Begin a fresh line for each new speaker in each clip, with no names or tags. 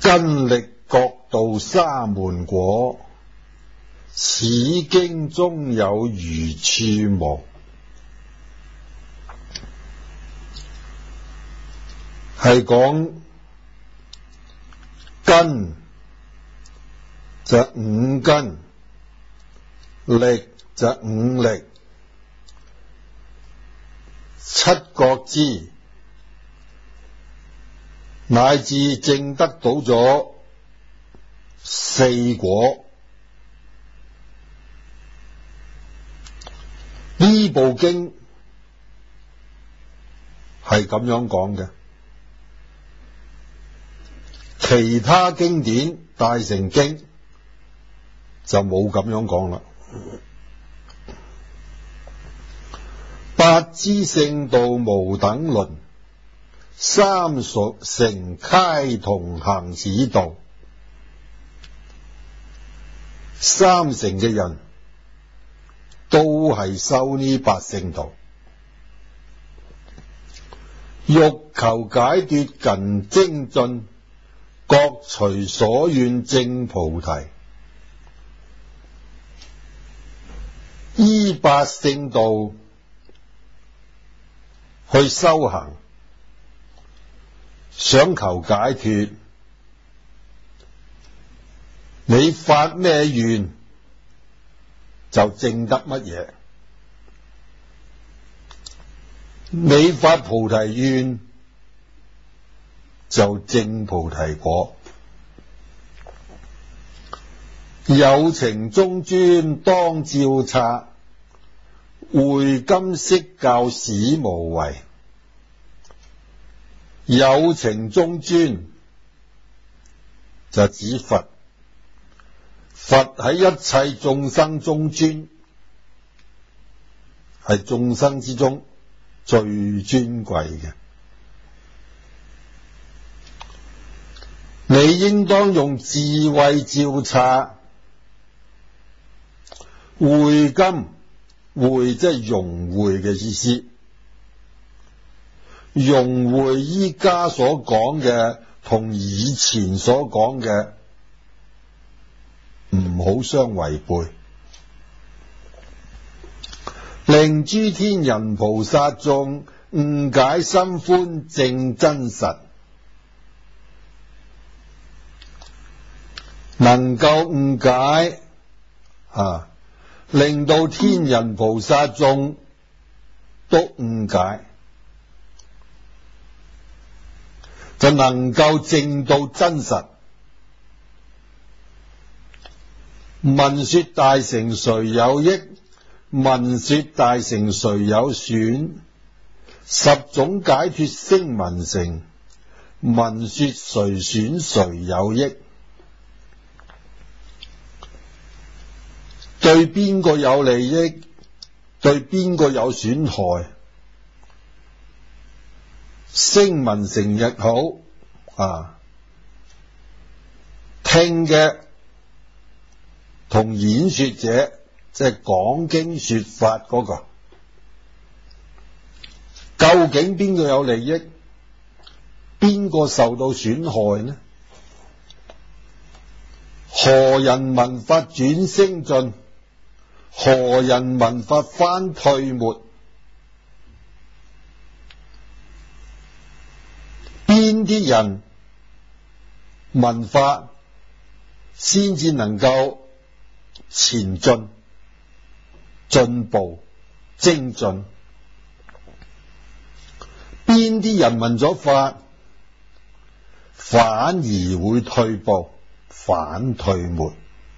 根力各道沙門果，此經中有餘處無。係講根就五根，力就五力，七覺支，乃至證得到咗四果。呢部經係咁樣講嘅，其他經典大乘經就冇咁樣講啦。八支聖道無等倫，三熟成皆同行此道。三成嘅人都係修呢八聖道，欲求解脫勤精進，各隨所願證菩提。依八聖道去修行，想求解脫，你發咩願就證得乜嘢。你發菩提願就證菩提果。有情中尊當照察，會今釋教使無違。有情中尊就指佛，佛喺一切眾生中尊，係眾生之中最尊貴嘅。你應當用智慧照察，會今，會即係融會嘅意思，融會依家所講嘅同以前所講嘅唔好相違背，令諸天人菩薩眾誤解心歡證真實，能夠誤解令到天人菩薩眾都誤解，就能夠證到真實。聞說大乘誰有益？聞說大乘誰有損？十種解脫聲聞乘，聞說誰損誰有益？對邊個有利益？對邊個有損害？聲聞乘亦好，聽嘅同演說者，即係講經說法嗰個，究竟邊個有利益？邊個受到損害呢？何人聞法轉升進？何人聞法翻退沒？邊啲人聞法先至能夠前進、進步、精進？邊啲人聞咗法反而會退步、反退沒？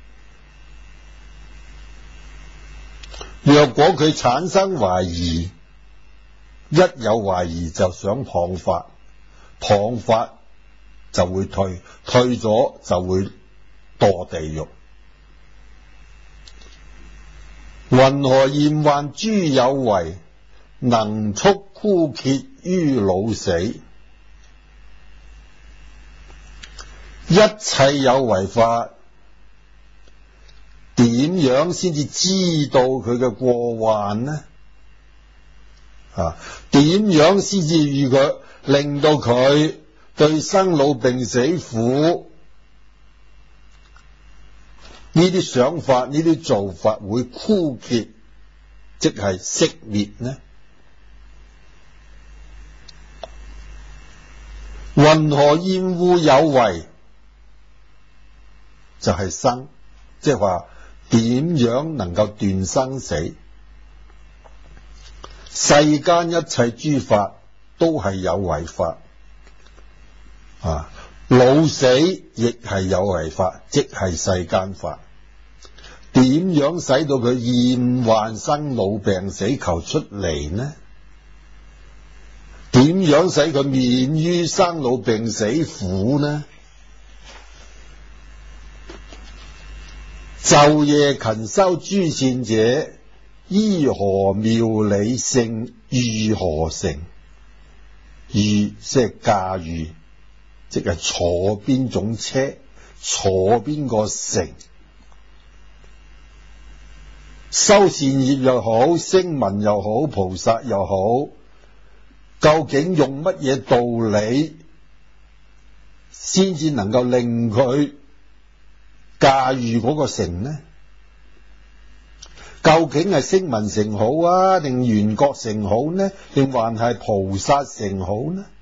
若果佢產生懷疑，一有懷疑就想謗法，謗法就會退，退咗就會墮地獄。云何厭患諸有為，能速枯竭於老死？一切有為法，點樣先至知道佢嘅過患呢？點樣先至令到佢對生老病死苦呢啲想法，呢啲做法會枯竭，即係熄滅呢？云何厭惡有為？就係生，即係話點樣能夠斷生死？世間一切諸法都係有為法，老死亦係有為法，即係世間法。點樣使到佢厭患生老病死求出離呢？點樣使佢免於生老病死苦呢？晝夜勤修諸善者，依何妙理性御何乘？御即係駕馭，即係坐邊種車，坐邊個乘。修善業又好，聲聞又好，菩薩又好，究竟用乜嘢道理先至能夠令佢駕馭嗰個乘呢？究竟係聲聞乘好啊，定緣覺乘好呢？定還係菩薩乘好呢？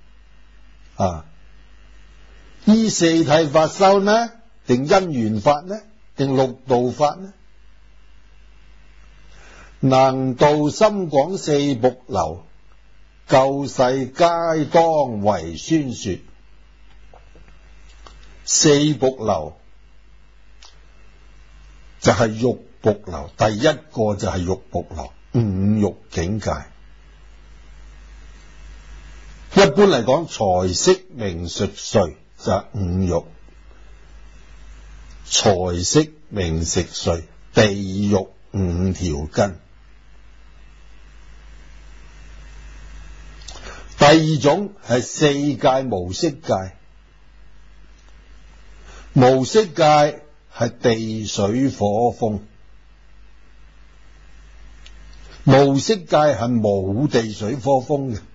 依四諦法修呢？定因緣法呢？定六道法呢？能度深廣四瀑流，救世皆當為宣說。四瀑流就係欲瀑流，第一個就係欲瀑流，五欲境界。一般嚟講，財色名食睡就係五欲，財色名食睡，地獄五條根。第二種係四界無色界，無色界係地水火風，無色界係冇地水火風嘅。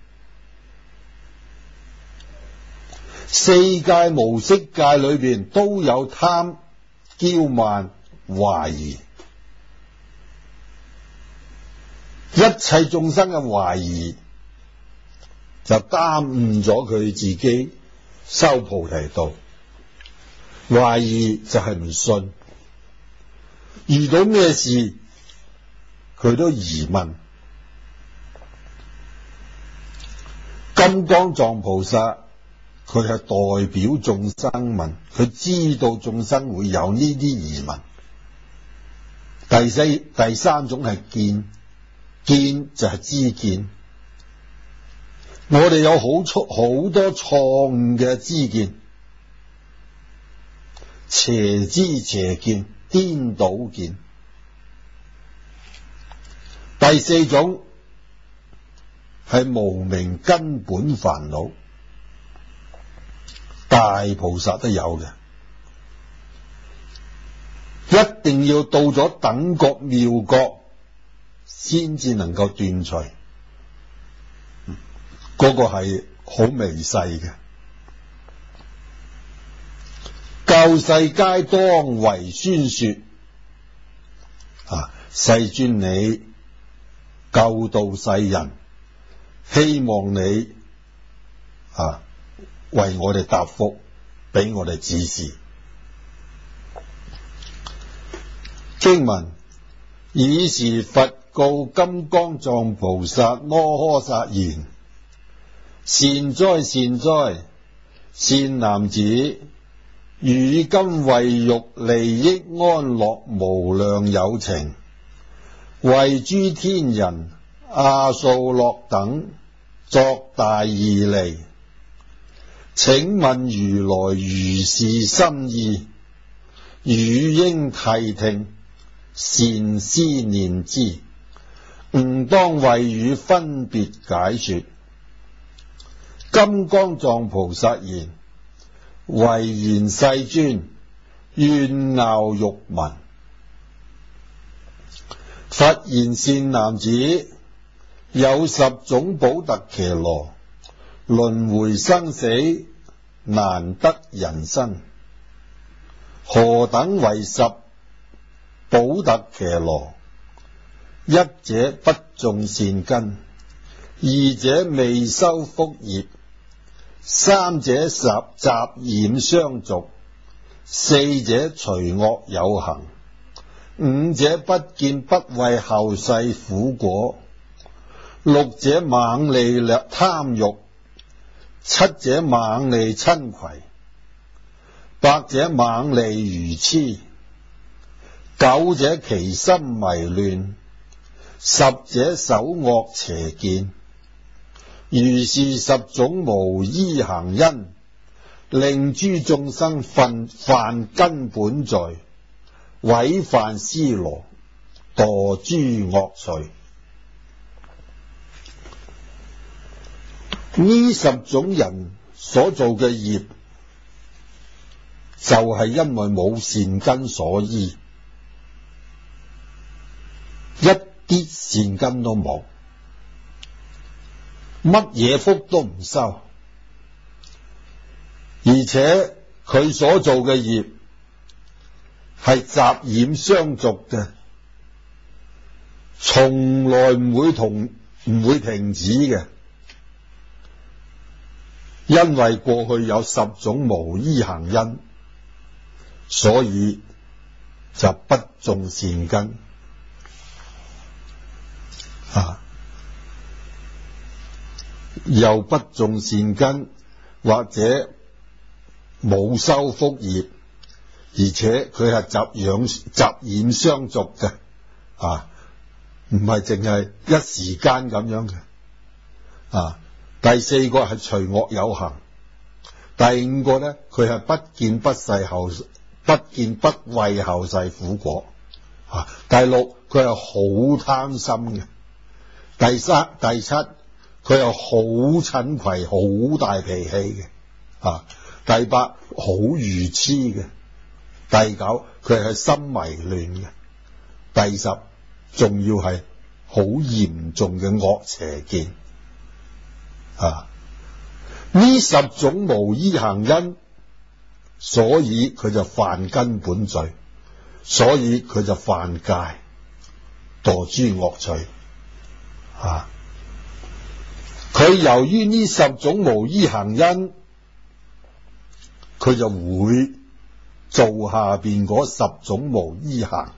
四界無色界裏邊都有貪、驕慢、懷疑，一切眾生嘅懷疑就耽誤咗佢自己修菩提道。懷疑就係唔信，遇到咩事佢都疑問。金剛藏菩薩佢係代表眾生問，佢知道眾生會有呢啲疑問。第三種係見，見就係知見。我哋有好多錯誤嘅知見，邪知邪見，顛倒見。第四種係無明根本煩惱，大菩薩都有嘅，一定要到咗等覺妙覺先至能夠斷除。嗰個係好微細嘅，救世皆當為宣說。世尊你救度世人，希望你為我哋答覆，俾我哋指示。經文：爾時佛告金剛藏菩薩摩訶薩言：善哉善哉，善男子，汝今為欲利益安樂無量有情，為諸天人阿素洛等作大義利。請問如來如是心意，汝應諦聽，善思念之。吾當為汝分別解說。金剛藏菩薩言：唯願世尊，願樂欲聞。佛言：善男子，有10種補特伽羅，輪迴生死難得人身。何等為10 補特伽羅。一者不種善根，二者未修福業，三者雜染相續，四者隨惡有行，五者不見不畏後世苦果，六者猛利貪欲，七者猛利瞋恚，八者猛利愚癡，九者其心迷亂，十者守惡邪見。如是十種無依行因，令諸眾生犯根本罪，毀犯尸羅，墮諸惡趣。呢十種人所做嘅業，就係因為冇善根所依，一啲善根都冇，乜嘢福都唔收，而且佢所做嘅業係雜染相續嘅，從來唔會停止嘅，因為過去有十種無依行因，所以就不種善根。又不種善根，或者冇修福業，而且佢係雜染相續嘅，唔係淨係一時間咁樣嘅。第四個係隨惡有行，第五個呢，佢係不見不畏後世苦果。第六，佢係好貪心嘅。第七，佢又好嗔恚，好大脾氣嘅。第八，好愚癡嘅。第九，佢係心迷亂嘅。第十，仲要係好嚴重嘅惡邪見。呢十種無依行因，所以佢就犯根本罪，所以佢就犯戒，墮諸惡趣。佢由於呢十種無依行因，佢就會做下邊嗰十種無依行。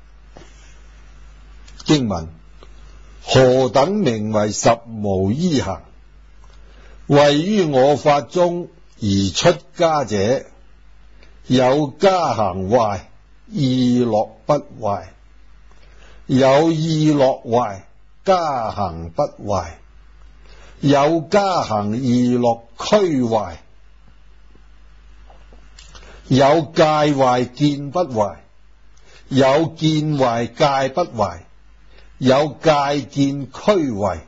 經文：何等名為十無依行？謂於我法中而出家者，有家行壞，意樂不壞；有意樂壞，家行不壞；有家行意樂俱壞；有戒壞見不壞；有見壞戒不壞；有戒見俱壞。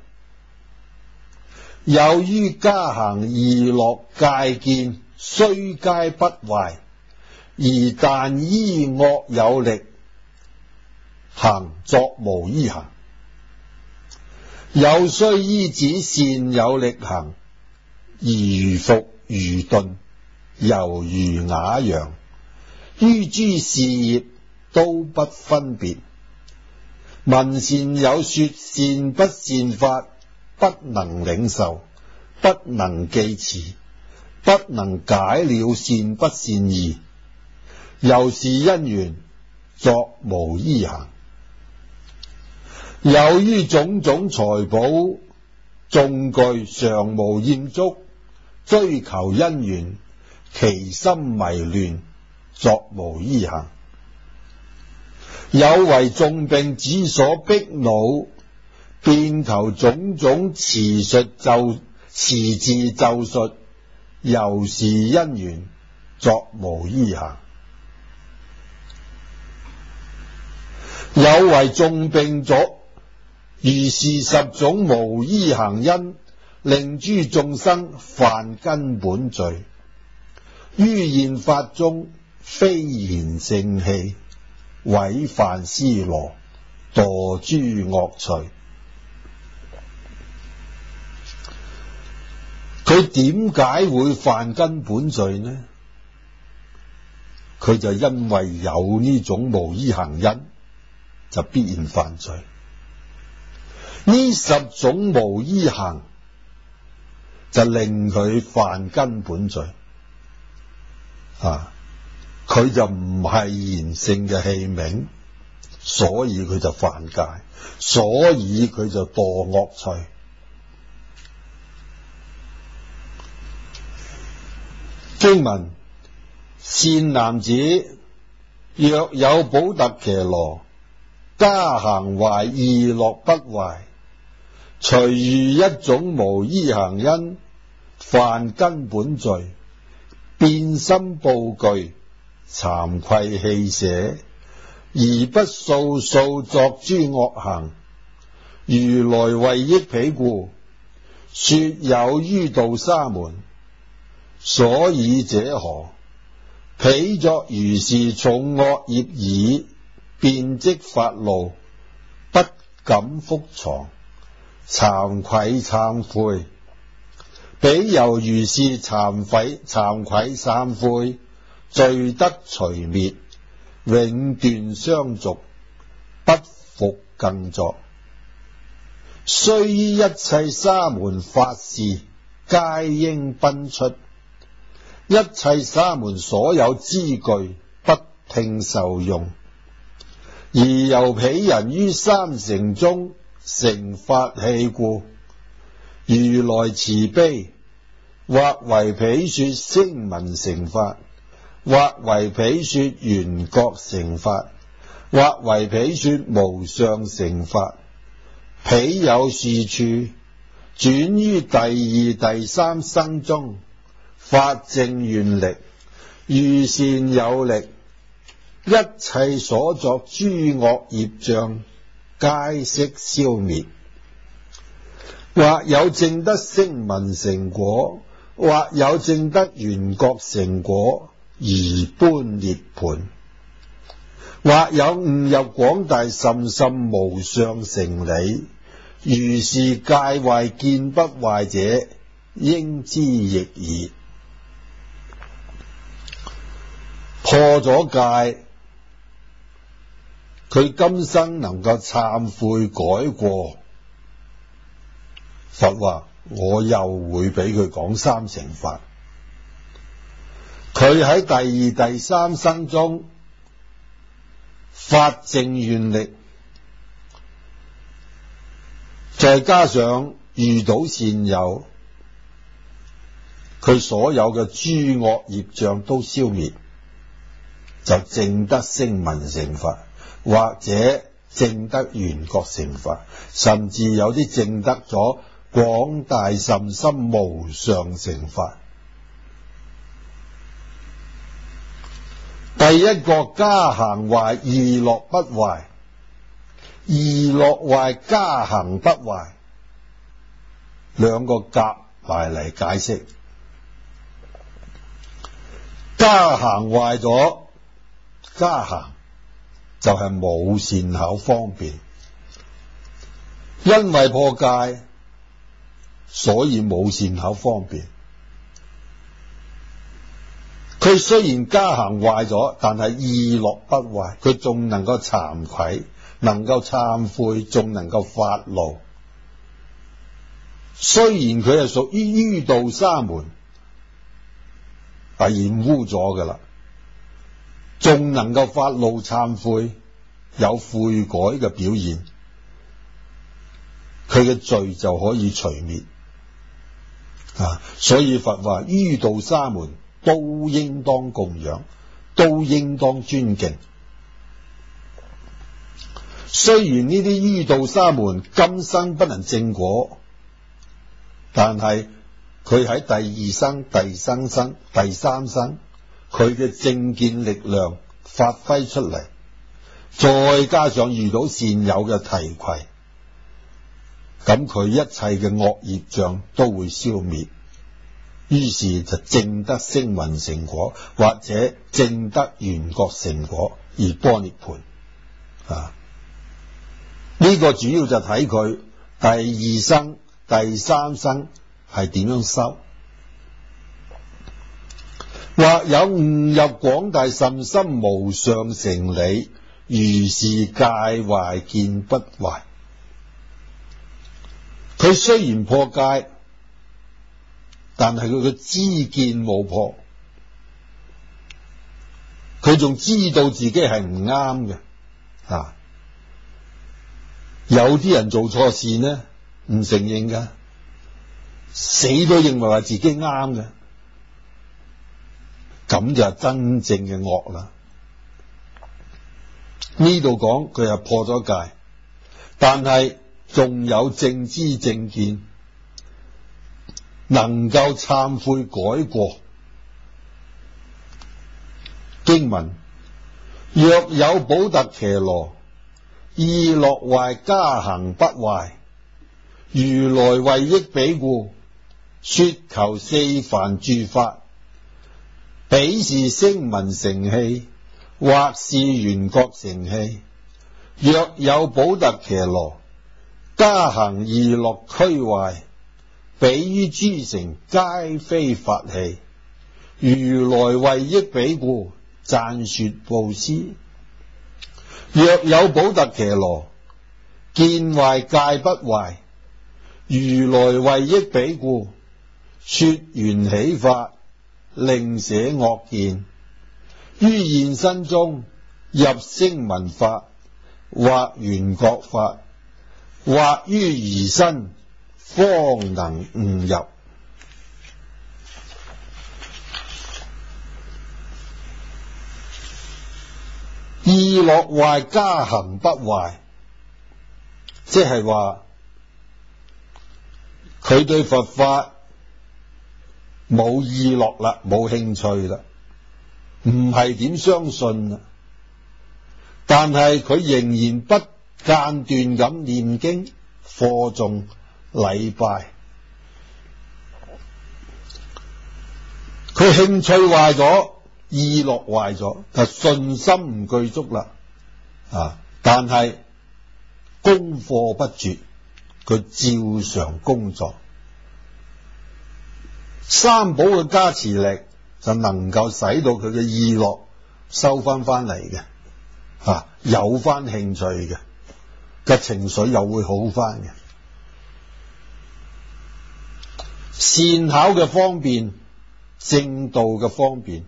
有於家行意樂戒見，雖皆不壞，而但依惡有力行，作無依行。有雖依止善有力行，而如伏如頓，猶如瓦羊，於諸事業都不分別。聞善有說善不善法，不能領受，不能記持，不能解了善不善義，由是因緣作無依行。有於種種財寶眾具常無厭足，追求因緣，其心迷亂，作無依行。有為眾病之所逼惱，便求種種持字咒術，由是因緣作無依行。有為眾病咗，如是十種無依行因，令諸眾生犯根本罪，於現法中非賢聖器，毀犯尸羅，墮諸惡趣。佢點解會犯根本罪呢？佢就因為有呢種無依行因， 就必然犯罪。呢10種無依行就令佢犯根本罪佢就唔係賢聖嘅器皿，所以佢就犯戒，所以佢就墮惡趣。經文：善男子，若有補特伽羅，加行懷意樂不壞，隨遇一種無依行因，犯根本罪，變心怖懼，慚愧棄捨，而不數數作諸惡行，如來為益彼故，說有於道沙門。所以者何？彼作如是重惡業已，便即發怒，不敢覆藏，慚愧懺悔。彼由如是慚愧懺悔，罪得除滅，永斷相續，不復更作。雖於一切沙門法事，皆應奔出。一切沙門所有資具，不聽受用，而由彼人於三乘中成法器故，如來慈悲，或為彼說聲聞乘法，或為彼說緣覺乘法，或為彼說無上乘法。彼有是處，轉於第二、第三生中，發正願力，遇善有力，一切所作諸惡業障，皆悉消滅。或有證得聲聞乘果，或有證得緣覺乘果，而般涅槃。或有悟入廣大甚深無上乘理，如是戒壞見不壞者，應知亦爾。破咗戒，佢今生能夠懺悔改過，佛話我又會俾佢講三乘法。佢喺第二、第三生中發正願力，再加上遇到善友，佢所有嘅諸惡業障都消滅，就證得聲聞乘法，或者證得緣覺乘法，甚至有啲證得咗廣大甚深無上乘法。第一個加行壞意樂不壞，意樂壞加行不壞，兩個夾埋嚟解釋。加行壞咗，加行就係冇善巧方便，因為破戒，所以冇善巧方便。佢雖然加行壞咗，但係意樂不壞，佢仲能夠慚愧，能夠懺悔，仲能夠發怒。雖然佢係屬於於道沙門，係染污咗噶啦，仲能夠發怒懺悔，有悔改嘅表現，佢嘅罪就可以除滅。所以佛話於道沙門都應當供養，都應當尊敬。雖然呢啲於道沙門今生不能證果，但係佢喺第二生、第三生、第三生，佢嘅正見力量發揮出嚟，再加上遇到善友嘅提攜，咁佢一切嘅惡業障都會消滅。於是就證得聲聞乘果，或者證得緣覺乘果而般涅槃。呢個主要就睇佢第二生、第三生係點樣修。或有悟入廣大甚深無上乘理， 如是戒壞見不壞。佢雖然破戒，但係佢嘅知見冇破，佢仲知道自己係唔啱嘅。有啲人做錯事呢，唔承認噶，死都認為話自己啱嘅，咁就係真正嘅惡啦。呢度講佢係破咗戒，但係仲有正知正見，能夠懺悔改過。經文：若有補特伽羅，意樂壞，加行不壞，如來為益彼故，說求四梵住法，彼是聲聞乘器，或是緣覺乘器。若有補特伽羅，加行意樂俱壞，彼於諸乘皆非法器，如來為益彼故，讚說布施。若有補特伽羅，見壞戒不壞，如來為益彼故，說緣起法，令捨惡見，於現身中入聲聞法，或緣覺法，或於疑身，方能悟入。意樂壞，加行不壞，即係話佢對佛法冇意樂啦，冇興趣啦，唔係點相信啦。但係佢仍然不間斷咁念經、課誦、禮拜。佢興趣壞咗，意樂壞咗，就信心唔具足啦。但係功課不絕，佢照常工作。三寶嘅加持力就能夠使到佢嘅意樂收翻嚟嘅，有翻興趣嘅情緒又會好翻嘅。善巧嘅方便，正道嘅方便，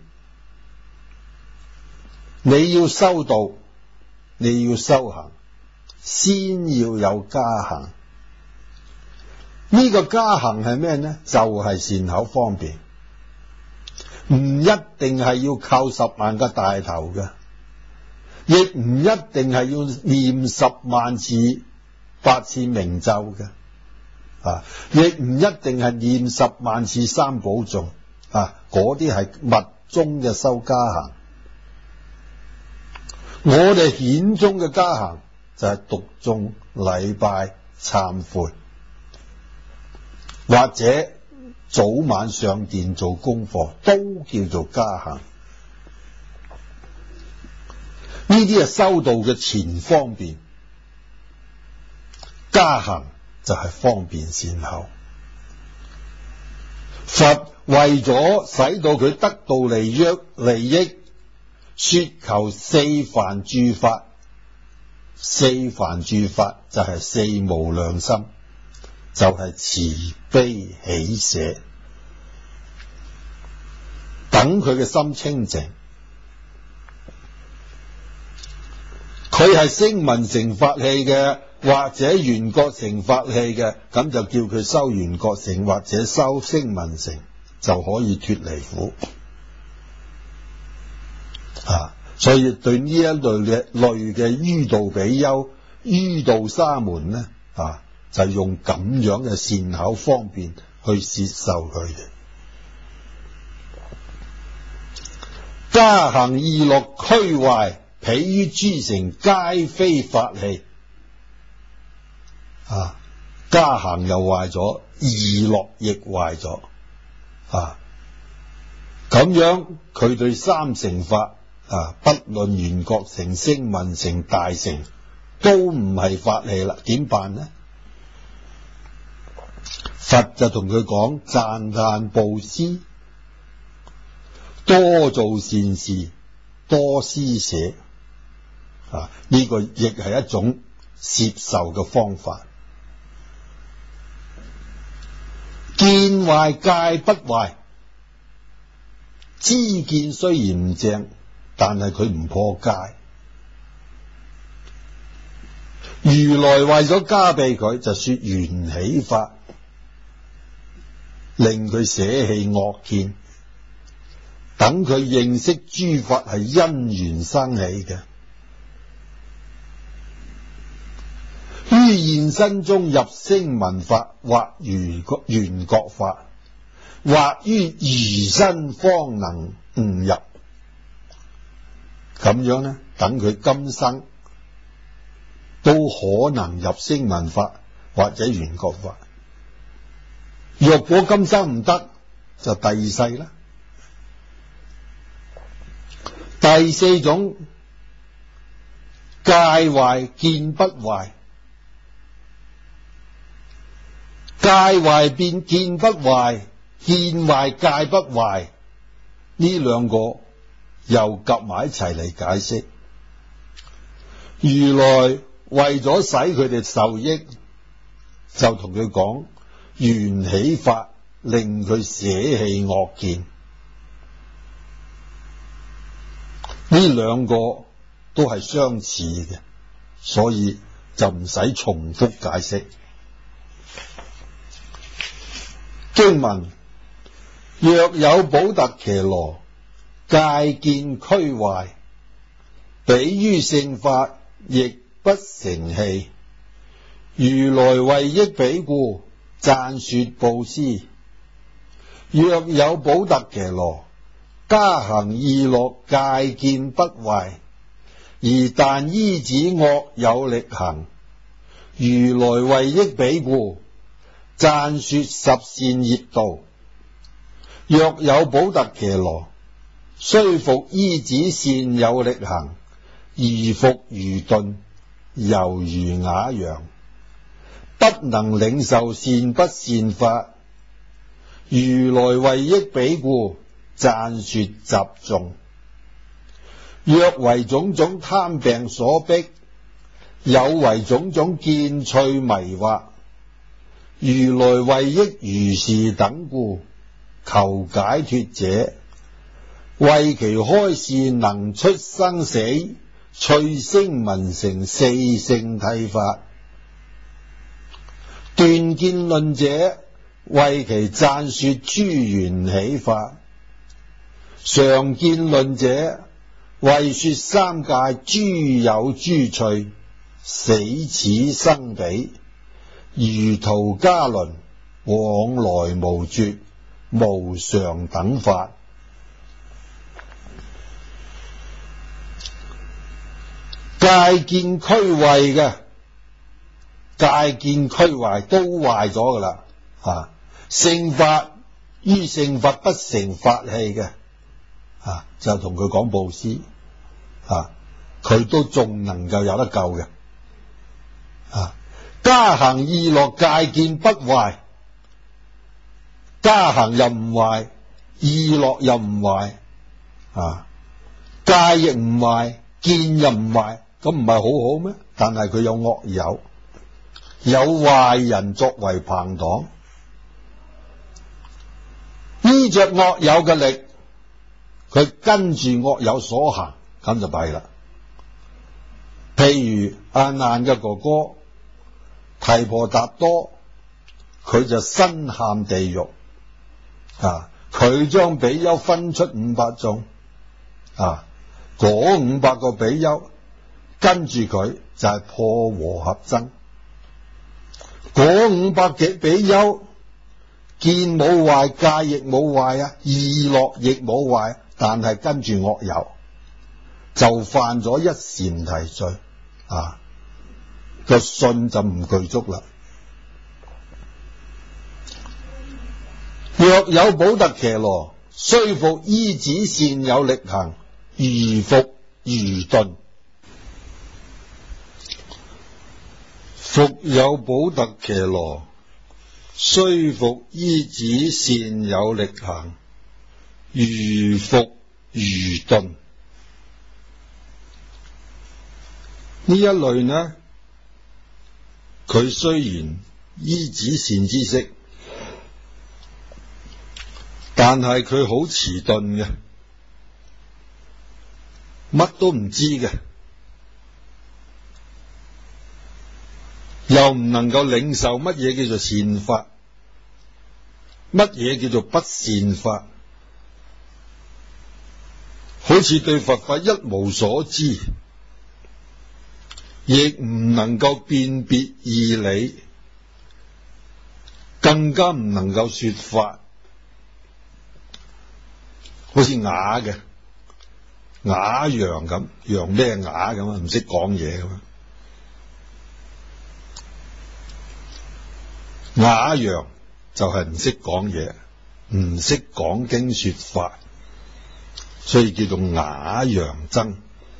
你要修道，你要修行，先要有加行。呢個加行係咩呢？就係善巧方便，唔一定係要靠10萬個大頭嘅，亦唔一定係要念10萬次8次明咒嘅，亦唔一定係念10萬次三寶頌，嗰啲係密宗嘅修加行。我哋顯宗嘅加行就係讀誦、禮拜、懺悔，或者早晚上殿做功課，都叫做加行。呢啲係修道嘅前方便，加行就係方便善巧。佛為咗使到佢得到利益，說求四梵住法。四梵住法就係四無量心，就係慈悲喜捨，等佢嘅心清淨。佢係聲聞乘法器嘅，或者緣覺乘法器嘅，咁就叫佢修緣覺乘或者修聲聞乘，就可以脫離苦。所以對呢一類嘅於道比丘、於道沙門呢，就用咁樣嘅善巧方便去攝受佢哋。加行意樂俱壞，彼於諸乘皆非法器。加行又壞咗，意樂亦壞咗。咁樣佢對三乘法，不論緣覺乘、聲聞乘、大乘，都唔係法器啦。點辦呢？佛就同佢講：讚歎布施，多做善事，多施捨， 呢個亦係一種攝受嘅方法。見壞戒不壞，知見雖然唔正，但係佢唔破戒。如來為咗加庇佢，就說緣起法，令佢捨棄惡見，等佢認識諸法係因緣生起嘅。於現身中入聲聞法，或緣覺法，或於餘身方能悟入。咁樣呢，等佢今生都可能入聲聞法或者緣覺法。若果今生唔得，就第二世啦。第四種，戒壞見不壞。戒壞變見不壞，見壞戒不壞，呢兩個又夾埋一齊嚟解釋。如來為咗使佢哋受益，就同佢講緣起法，令佢捨棄惡見。呢兩個都係相似嘅，所以就唔使重複解釋。經文：若有補特伽羅，戒見俱壞，彼於聖法亦不成器。如來為益彼故，讚說布施。若有補特伽羅，加行意樂，戒見不壞，而但依止惡有力行。如來為益彼故，讚說十善業道。若有補特伽羅，雖復依止善有力行，而復愚鈍，猶如啞羊，不能領受善不善法。如來為益彼故，讚說習頌。若為種種貪病所逼，有為種種見趣迷惑，如來為益如是等故，求解脱者，為其開示能出生死、趣聲聞乘四聖諦法。斷見論者，為其讚說諸緣起法。常見論者，為說三界諸有諸趣，死此生彼，如途加輪，往來無絕，無常等法。戒見俱壞嘅，戒見俱壞都壞咗噶啦。聖法於聖法不成法器嘅，就同佢講布施，佢都仲能夠有得救嘅。加行意樂，戒見不壞，加行又唔壞，意樂又唔壞，戒亦唔壞，見又唔壞，咁唔係好好咩？但係佢有惡友，有壞人作為朋黨，依着惡友嘅力，佢跟住惡友所行，咁就弊啦。譬如阿難嘅哥哥提婆達多，佢就身陷地獄，佢將比丘分出500眾，嗰500個比丘跟住佢就係破和合僧。嗰500幾比丘見冇壞，戒亦冇壞，意樂亦冇壞，但係跟住惡友就犯咗一闡提罪，個信就唔具足啦。若有補特伽羅，雖復依止善有力行，如復愚鈍。復有補特伽羅，雖復依止善有力行，如復愚鈍。 呢一類呢，佢雖然依止善知識，但係佢好遲鈍嘅，乜都唔知嘅，又唔能夠領受乜嘢叫做善法，乜嘢叫做不善法，好似對佛法一無所知，亦唔能夠辨別義理，更加唔能夠說法，好似啞嘅啞羊咁，羊咩啞咁啊？唔識講嘢咁啊！啞羊就係唔識講嘢，唔識講經說法，所以叫做啞羊僧。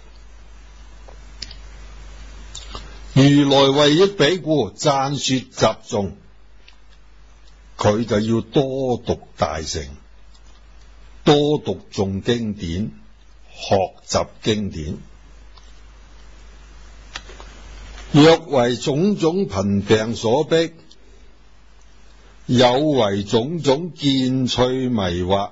如來為益彼故，讚說習誦，佢就要多讀大乘，多讀誦經典，學習經典。若為種種貧病所逼，有為種種見趣迷惑，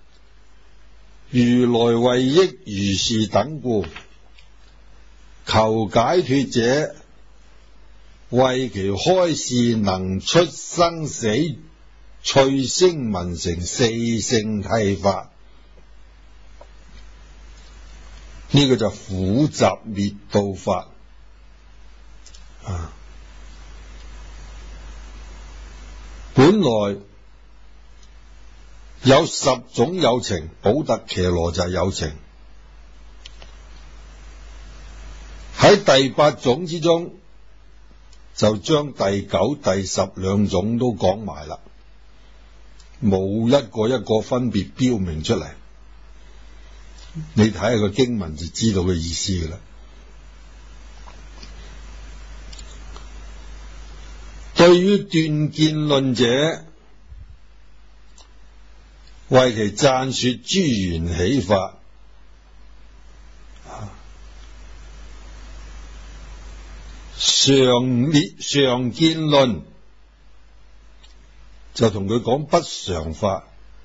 如來為益如是等故，求解脫者，為其開示能出生死趣聲聞乘四聖諦法。呢個就苦集滅道法啊！本來有10種有情，補特伽羅就係有情。喺第8種之中，就將第9、第10兩種都講埋啦，冇一個一個分別標明出嚟。你睇下個經文就知道嘅意思㗎啦。對於斷見論者，為其讚說諸緣起法。常見論就同佢講不常法。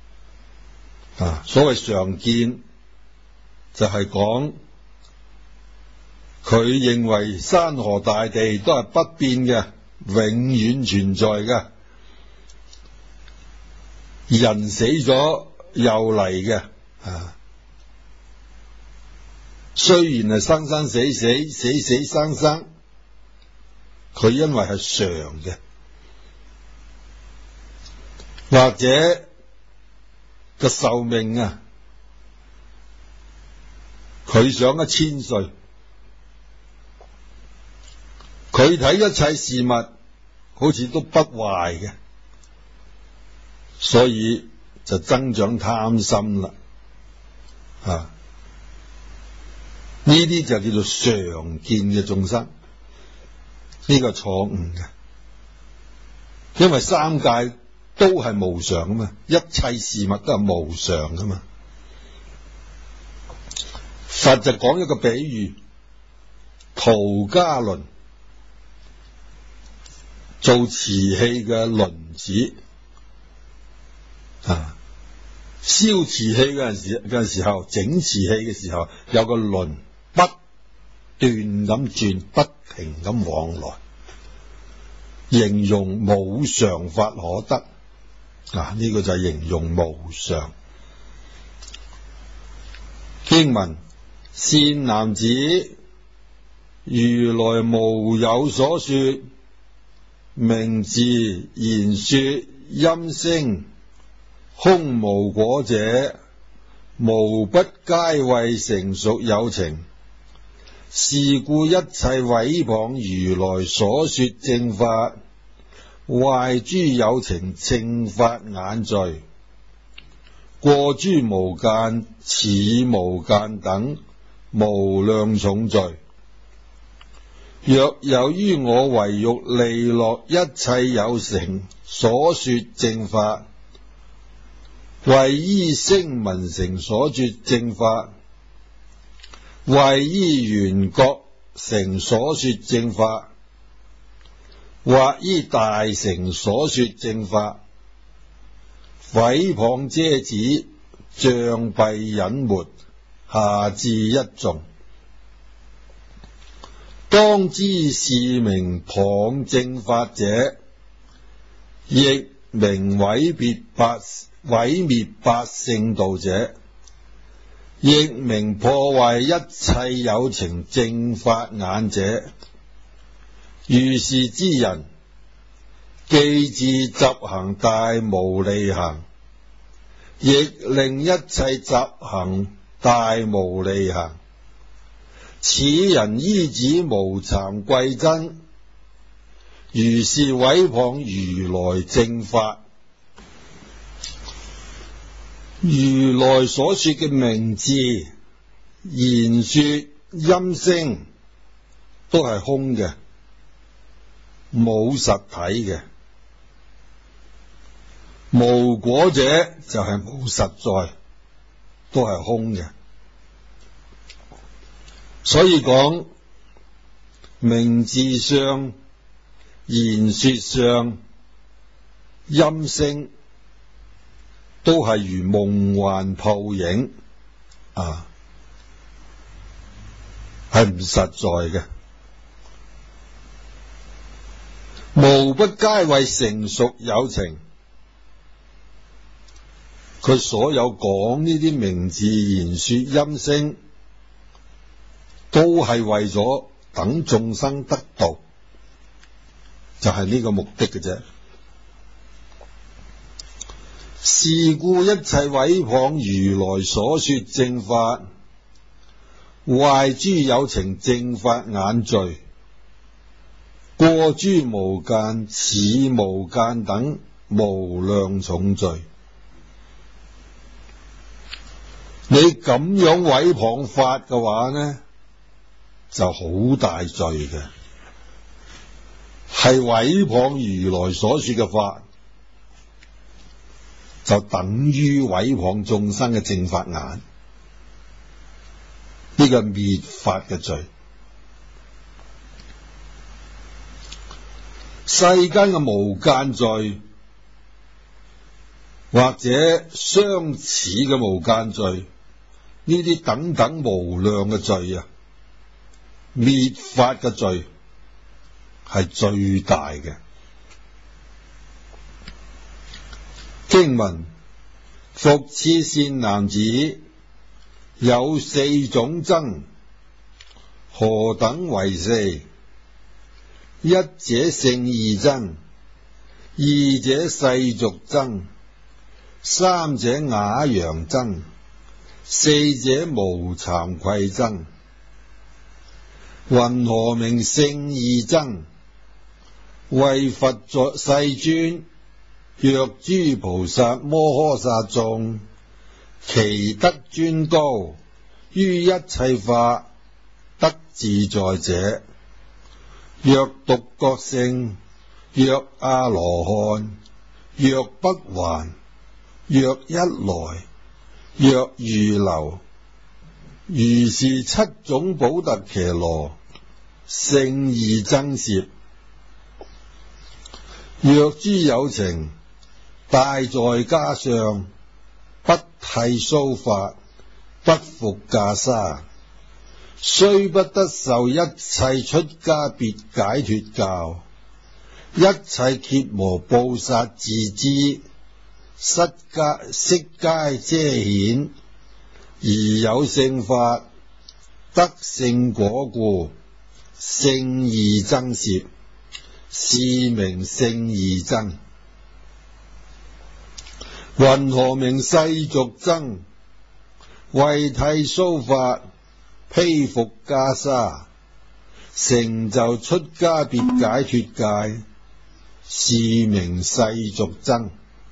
所謂常見就係講佢認為山河大地都係不變嘅，永遠存在嘅，人死咗又嚟嘅，雖然係生生死死，死死生生，佢因為係常嘅，或者個壽命啊，佢想1000歲，佢睇一切事物好似都不壞嘅，所以就增長貪心啦。呢啲就叫做常見嘅眾生，呢個錯誤嘅，因為三界都係無常啊嘛，一切事物都係無常噶嘛。佛就講一個比喻，陶家輪做瓷器嘅輪子，燒瓷器嗰陣時候，整瓷器嘅時候，有個輪不斷咁轉，不停咁往來，形容無常法可得。呢個就係形容無常。經文：善男子，如來無有所說，名字、言說、音聲，空無果者，無不皆為成熟有情。是故一切毀謗如來所說正法，壞諸有情正法眼罪，過諸無間、似無間等無量重罪。若由於我為欲利樂一切有情所說正法，為依聲聞乘所說正法，為依緣覺乘所說正法，或依大乘所說正法，誹謗遮止，障蔽隱沒，下至一頌，當知是名謗正法者，亦名毀滅八聖道者，亦名破壞一切有情正法眼者。如是之人，既自習行大無利行，亦令一切習行大無利行。此人依止無慚愧真，如是毀謗如來正法。如來所說嘅名字、言說、音聲都係空嘅，冇實體嘅。無果者就係冇實在，都係空嘅。所以講名字上、言說上、音聲都係如夢幻泡影係唔實在嘅。無不皆為成熟有情，佢所有講呢啲名字、言說、音聲，都係為咗等眾生得道，就係呢個目的嘅啫。是故一切毀謗如來所說正法，壞諸有情正法眼罪，過諸無間、似無間等無量重罪。你咁樣毀謗法嘅話呢，就好大罪嘅，係毀謗如來所說嘅法，就等於毀謗眾生嘅正法眼，呢個滅法嘅罪。世間嘅無間罪，或者相似嘅無間罪，呢啲等等無量嘅罪啊，滅法嘅罪係最大嘅。經文：復次善男子，有四種僧，何等為四？一者聖義僧，二者世俗僧，三者雅揚僧，四者無慚愧僧。云何名聖義僧？為佛在世尊，若諸菩薩摩訶薩眾，其德尊高，於一切法得自在者，若獨覺聖，若阿羅漢，若不還，若一來，若預流，如是七種補特伽羅，聖義僧攝。若諸有情大在家上，不剃鬚髮，不服袈裟，雖不得受一切出家別解脫教，一切羯磨布薩自知，悉皆遮顯，而有聖法得聖果故，聖義僧攝，是名聖義僧。云何名世俗僧？為剃鬚髮，披服袈裟，成就出家別解脫戒，是名世俗僧。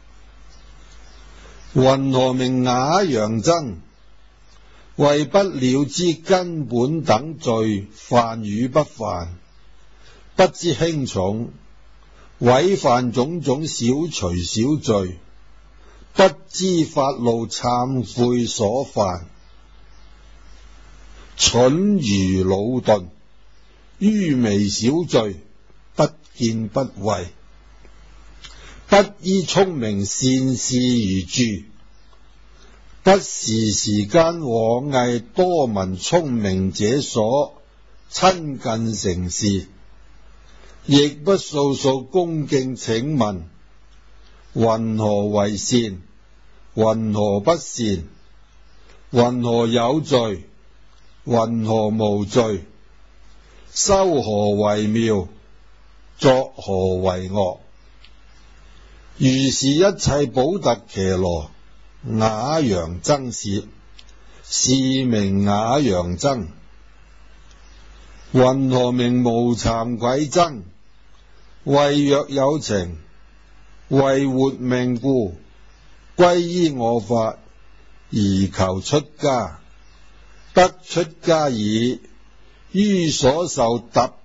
云何名雅揚僧？為不了知根本等罪犯與不犯，不知輕重，毀犯種種小除小罪，不知發露懺悔所犯，蠢如魯鈍， 於微小罪，不見不畏，不依聰明善事而著，不時時間往詣多聞聰明者所親近成事，亦不數數恭敬請問，云何為善？云何不善？云何有罪？云何無罪？修何為妙？作何為惡？如是一切補特伽羅雅揚僧攝，是名雅揚僧。云何名無慚愧僧？為若有情，為活命故，歸依我法而求出家，得出家已，於所受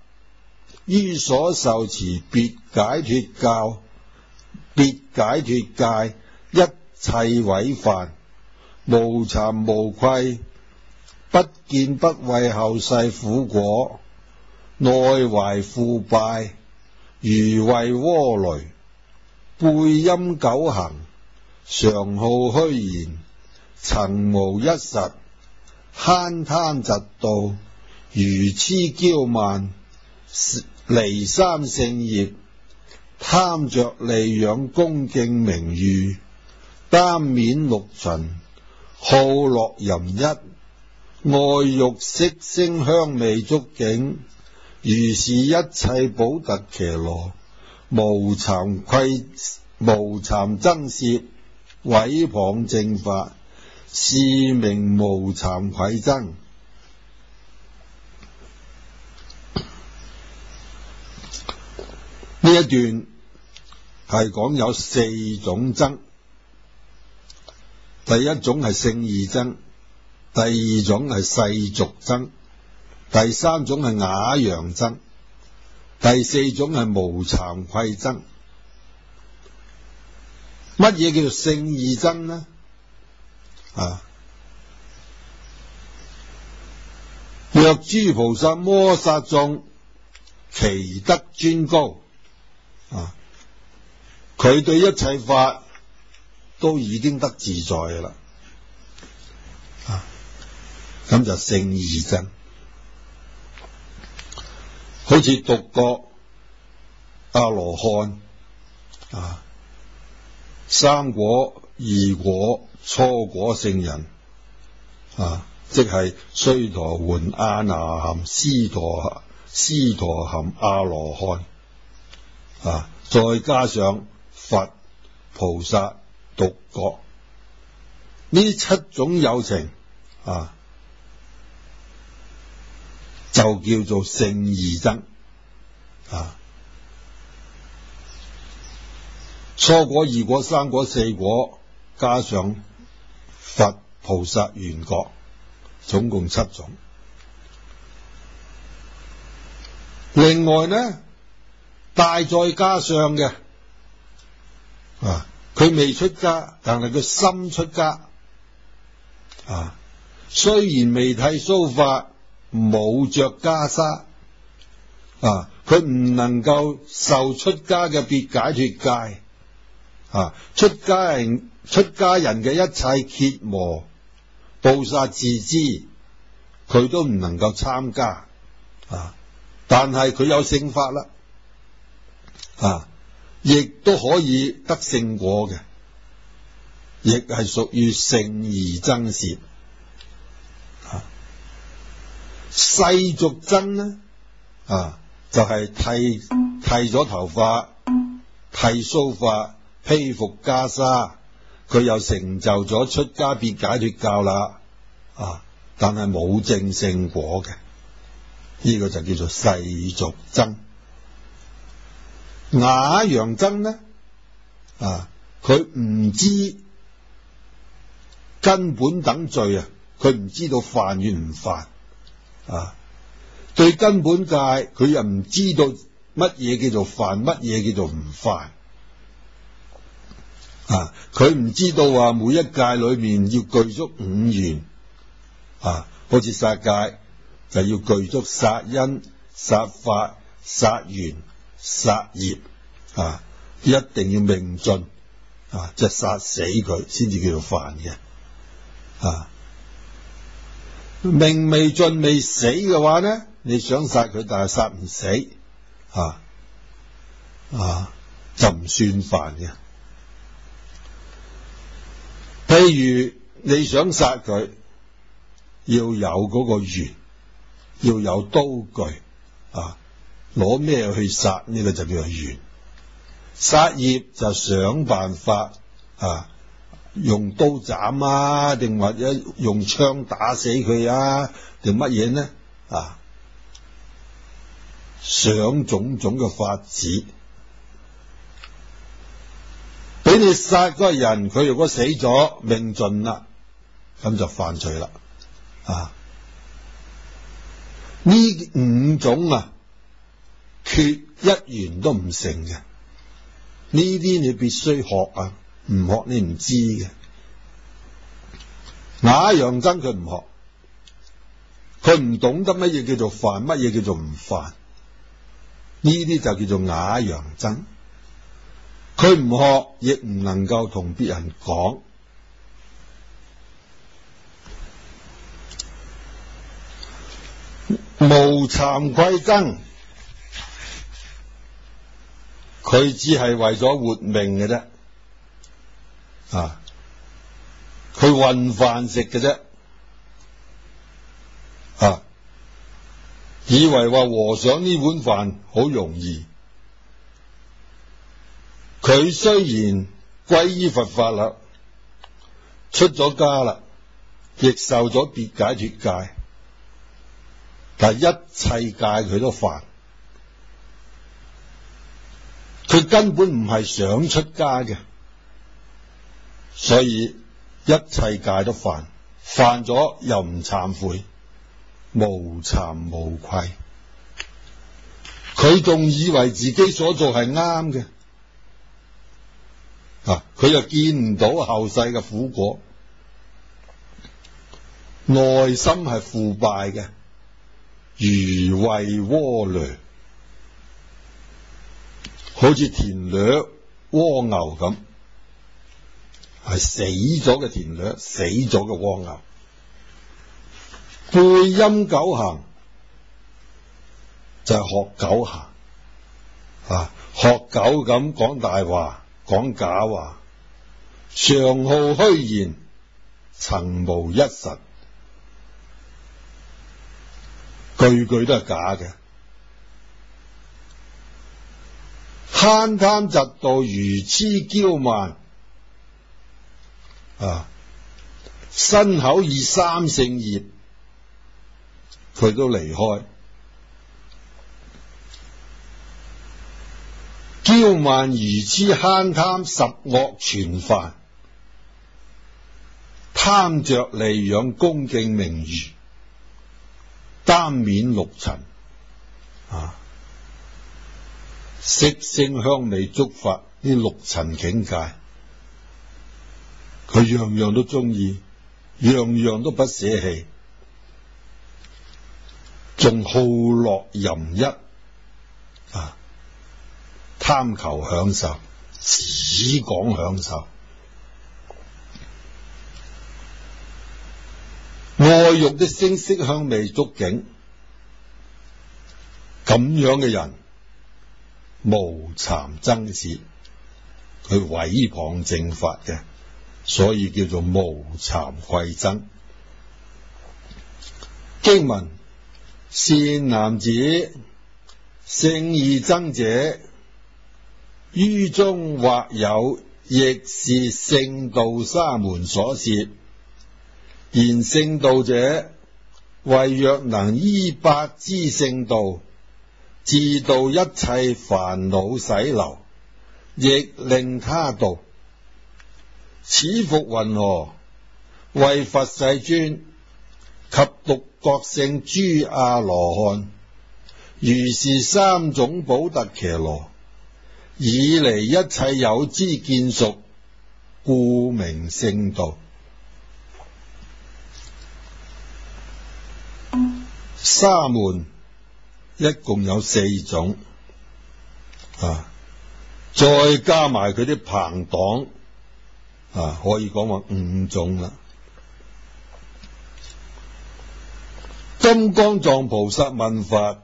持別解脫教，別解脫戒，一切毀犯，無慚無愧，不見不畏後世苦果，內懷腐敗，如為渦雷，背陰久行，常好虛言，曾無一實，慳貪嫉妒，愚痴驕慢，離三聖業，貪着利養恭敬名譽，耽湎六塵，好樂淫逸，愛欲色聲香味觸境，如是一切補特伽羅無慚僧攝，毀謗正法，是名無慚愧僧。呢一段係講有4種僧，第一種係聖義僧，第二種係世俗僧，第三種係雅揚僧，第四種係無慚愧僧。乜嘢叫做聖義僧呢？若諸菩薩摩薩眾，其德尊高，佢對一切法都已經得自在噶啦，咁就聖義僧。好似獨覺阿羅漢，三果、二果、初果聖人，即係須陀洹、阿那含、斯陀含、阿羅漢，再加上佛、菩薩、獨覺，呢7種有情，就叫做聖義僧。初果、二果、三果、四果，加上佛、菩薩、緣覺，總共7種。另外呢，大再加上嘅，佢未出家，但係佢心出家，雖然未剃鬚髮，冇着袈裟，佢唔能夠受出家嘅別解脫戒，出家人嘅一切羯磨、布薩自知，佢都唔能夠參加，但係佢有聖法啦，亦都可以得聖果嘅，亦係屬於聖義僧攝。世俗僧呢，就係剃咗頭髮、剃鬚髮、披服袈裟，佢又成就咗出家別解脫教啦，但係冇證聖果嘅，呢個就叫做世俗僧。雅揚僧呢，佢唔知根本等罪，佢唔知道犯與唔犯，對根本戒佢又唔知道乜嘢叫做犯，乜嘢叫做唔犯，佢唔知道話每一戒裏面要具足5緣，好似殺戒就要具足殺因、 殺法、殺緣、殺業啊，一定要命盡啊，即係殺死佢先至叫做犯嘅啊。命未盡未死嘅話呢，你想殺佢但係殺唔死就唔算犯嘅。譬如你想殺佢，要有嗰個緣，要有刀具攞咩去殺呢個就叫做緣。殺業就想辦法用刀斬定或者用槍打死佢定乜嘢呢？想種種嘅法子，俾你殺嗰個人，佢如果死咗命盡啦，咁就犯罪啦。呢5種缺一緣都唔成嘅，呢啲你必須學唔學你唔知嘅。雅揚僧佢唔學，佢唔懂得乜嘢叫做犯，乜嘢叫做唔犯，呢啲就叫做雅揚僧。佢唔學，亦唔能夠同別人講。無慚愧僧，佢只係為咗活命嘅啫，佢混飯食嘅啫，以為話和尚呢碗飯好容易。佢雖然皈依佛法啦，出咗家啦，亦受咗別解脫戒，但一切戒佢都犯。佢根本唔係想出家嘅，所以一切戒都犯，犯咗又唔懺悔，無慚無愧。佢仲以為自己所做係啱嘅，佢又見唔到後世嘅苦果，內心係腐敗嘅，如餵蝸騾，好似田掠蝸牛咁，係死咗嘅田掠，死咗嘅蝸牛。背陰狗行就係學狗行，學狗咁講大話，講假話，常好虛言，曾無一實，句句都係假嘅。慳貪嫉妒愚痴驕慢，身口意三性業，佢都離開。驕慢愚痴慳貪十惡全犯，貪着利養恭敬名譽，耽湎六塵，色聲香味觸法呢六塵境界，佢樣樣都中意，樣樣都不捨棄，仲好樂淫逸，貪求享受，只講享受，愛欲的聲色香味觸境，咁樣嘅人無慚僧徹，佢毀謗正法嘅，所以叫做無慚愧僧。經文：善男子，勝義僧者，於中或有亦是聖道沙門所攝。言聖道者，謂若能依八支聖道，自度一切煩惱洗流，亦令他度。此復云何？謂佛世尊及獨覺聖諸阿羅漢，如是三種補特伽羅，以離一切有支見屬，故名聖道。沙門一共有4種再加埋佢啲朋黨可以講話5種啦。金剛藏菩薩問佛，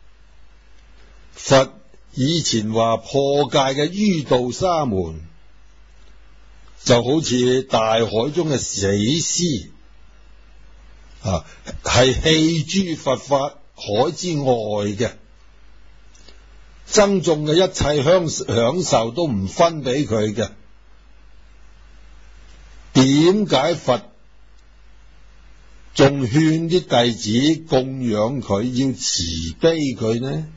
佛以前話破戒嘅於道沙門就好似大海中嘅死屍係棄諸佛法海之外嘅，僧眾嘅一切享受都唔分俾佢嘅。點解佛仲勸啲弟子供養佢，要慈悲佢呢？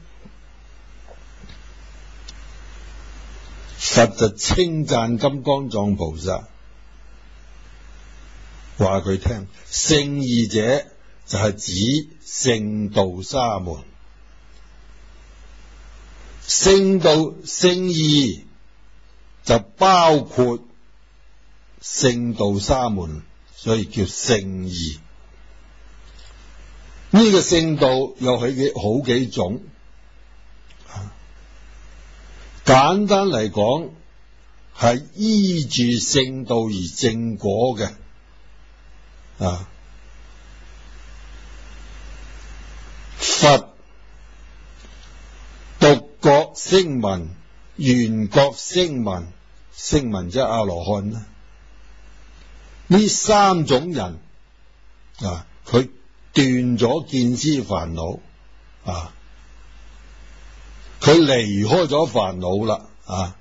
佛就稱讚金剛藏菩薩，話佢聽，聖義者就係指聖道沙門，聖道聖義就包括聖道沙門，所以叫聖義。呢個聖道有好幾種，簡單嚟講係依住聖道而證果嘅佛獨覺聲聞、緣覺聲聞，聲聞即係阿羅漢啦。呢3種人佢斷咗見思煩惱佢離開咗煩惱啦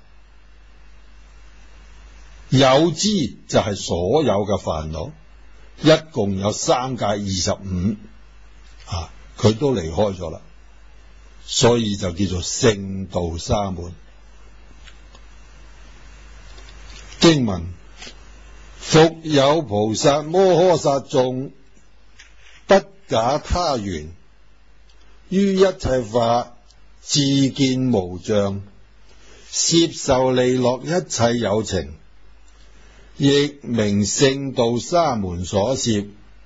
有知就係所有嘅煩惱，一共有3界25佢都離開咗啦，所以就叫做聖道沙門。經文：復有菩薩摩訶薩眾，不假他緣，於一切法自見無障，攝受利樂一切有情，亦名聖道沙門所攝。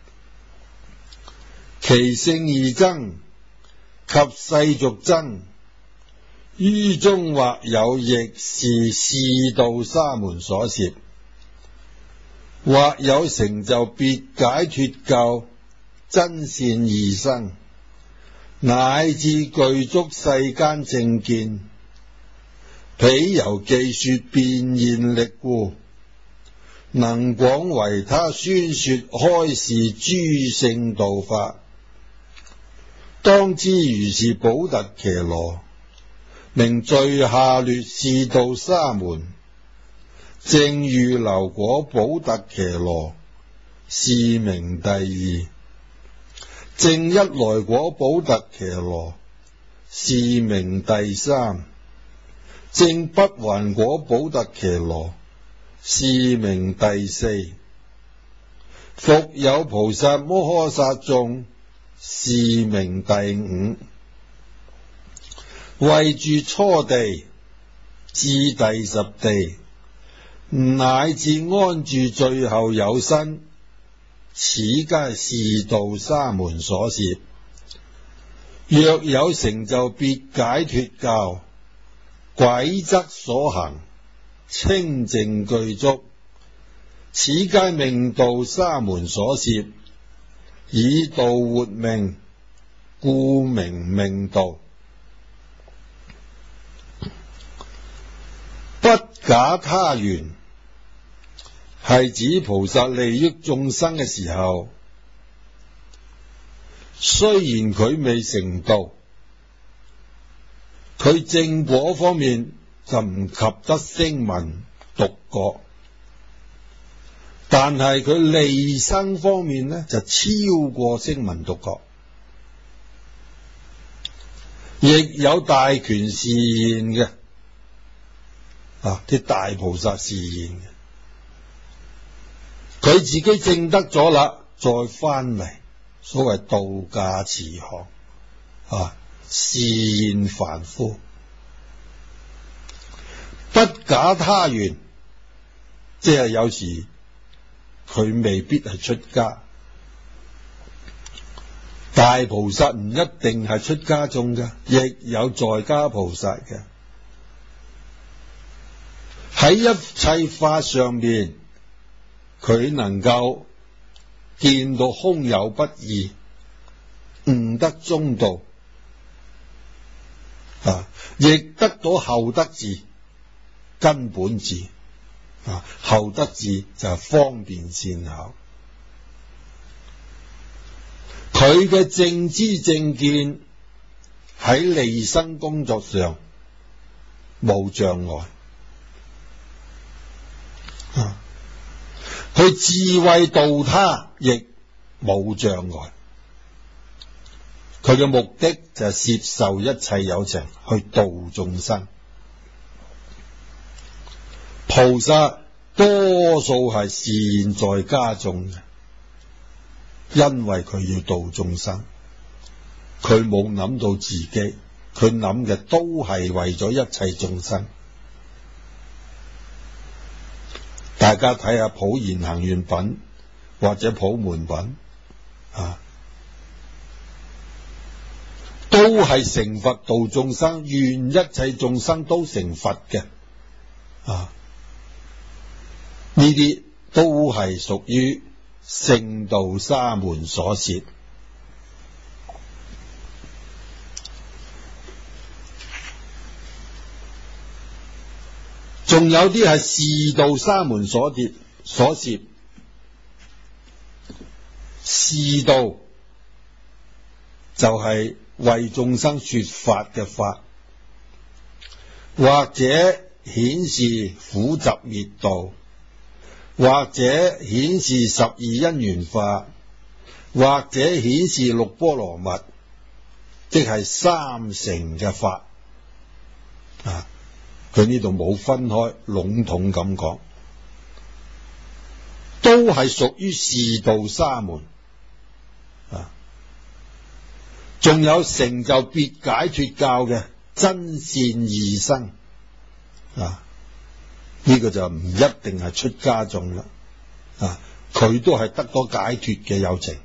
其聖義僧及世俗僧，於中或有亦是示道沙門所攝，或有成就別解脫教真善異生，乃至具足世間正見，彼由記說變現力故，能廣為他宣說開示諸聖道法。當知如是補特伽羅，名最下劣示道沙門，正預流果補特伽羅，是名第2。正一來果補特伽羅，是名第3。正不還果補特伽羅，是名第4。復有菩薩摩訶薩眾，是名第5。為住初地至第10地，乃至安住最後有身，此皆示道沙門所攝。若有成就別解脫教，軌則所行，清淨具足，此皆命道沙門所攝。以道活命，故名命道。不假他緣，係指菩薩利益眾生嘅時候，雖然佢未成道，佢正果方面就唔及得聲聞獨覺，但係佢利生方面呢，就超過聲聞獨覺，亦有大權示現嘅啲大菩薩示現嘅，佢自己證得咗啦，再翻嚟，所謂道駕慈航示現凡夫。不假他緣，即係有時佢未必係出家， 大菩薩唔一定係出家眾嘅，亦有在家菩薩嘅。喺一切法上面，佢能夠見到空有不二，悟得中道，亦得到後得智、根本智。後得智就係方便善巧，佢嘅正知正見喺利生工作上冇障礙，佢智慧度他亦冇障礙，佢嘅目的就係攝受一切有情去度眾生。菩薩多數係善在家眾嘅，因為佢要度眾生，佢冇諗到自己，佢諗嘅都係為咗一切眾生。大家睇下《普賢行願品》或者《普門品》都係成佛度眾生，願一切眾生都成佛嘅。呢啲都係屬於聖道沙門所攝。仲有啲係示道沙門所攝。示道就係為眾生說法嘅法，或者顯示苦集滅道，或者顯示十二因緣法，或者顯示六波羅蜜，即係三乘嘅法。佢呢度冇分開，籠統咁講，都係屬於示道沙門。仲有成就別解脫教嘅真善異生。呢個就唔一定係出家眾啦，佢都係得到解脫嘅有情。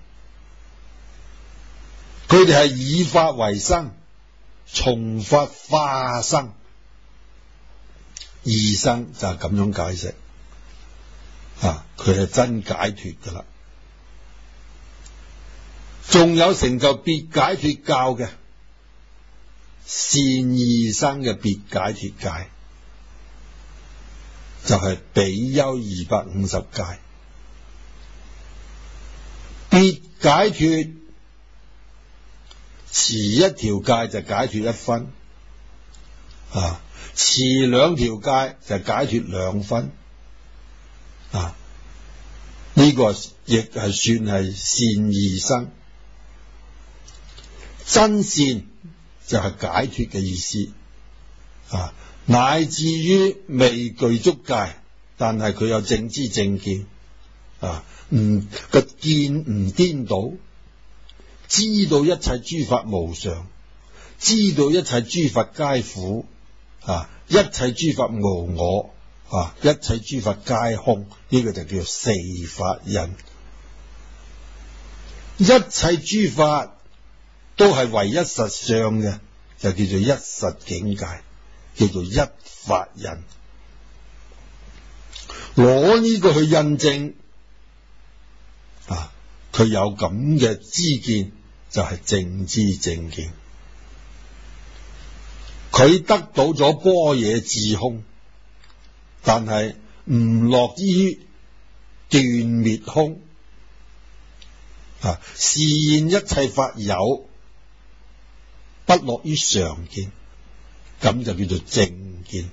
佢哋係以法為生，從法化生。異生就係咁樣解釋，佢係真解脫噶啦。仲有成就別解脫教嘅善異生嘅別解脫戒，就係比丘250戒。別解脫持一條戒就解脫1分，持2條戒就解脫2分。呢個亦係算係善異生。真善就係解脫嘅意思，乃至於未具足戒，但係佢有正知正見，個見唔顛倒，知道一切諸法無常，知道一切諸法皆苦，一切諸法無我，一切諸法皆空，呢個就叫做四法印。一切諸法都係唯一實相嘅，就叫做一實境界，叫做一法印。攞呢個去印證，佢有咁嘅知見，就係正知正見。佢得到咗般若智空，但係唔樂於斷滅空，示現一切法有，不樂於常見，咁就叫做正見。